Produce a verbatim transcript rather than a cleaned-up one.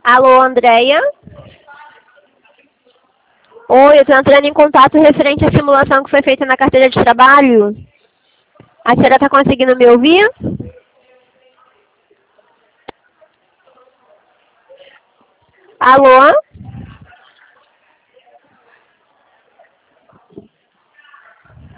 Alô, Andréia? Oi, eu estou entrando em contato referente à simulação que foi feita na carteira de trabalho. A senhora está conseguindo me ouvir? Alô?